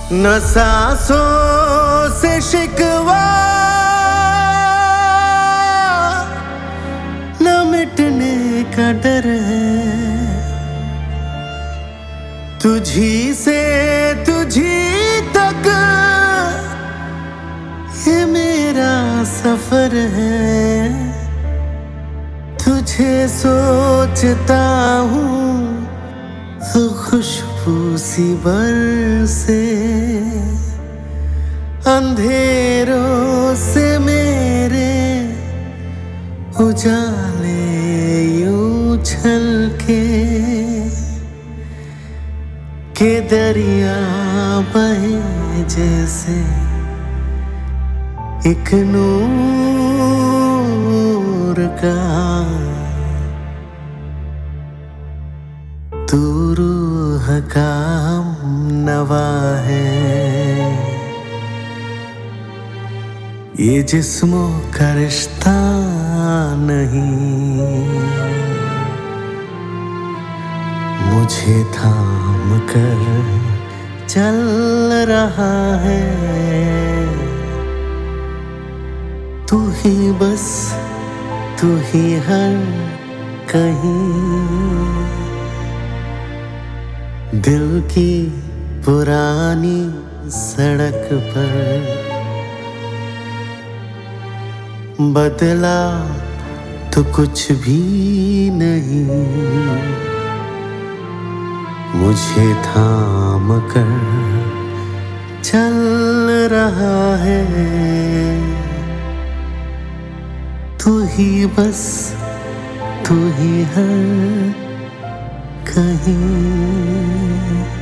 न सांसों से शिकवा, न मिटने का डर है। तुझी से तुझी तक ये मेरा सफर है। तुझे सोचता हूँ तो खुशबू सी बरसे, अंधेरों से मेरे उजाले यूं छलके के दरिया बहे जैसे एक नूर का। तू रूह का हमनवा है, ये जिस्मों का रिश्ता नहीं। मुझे थाम कर चल रहा है तू ही बस, तू ही हर कहीं। दिल की पुरानी सड़क पर बदला तो कुछ भी नहीं। मुझे थाम कर चल रहा है तू ही बस, तू ही हर कहीं।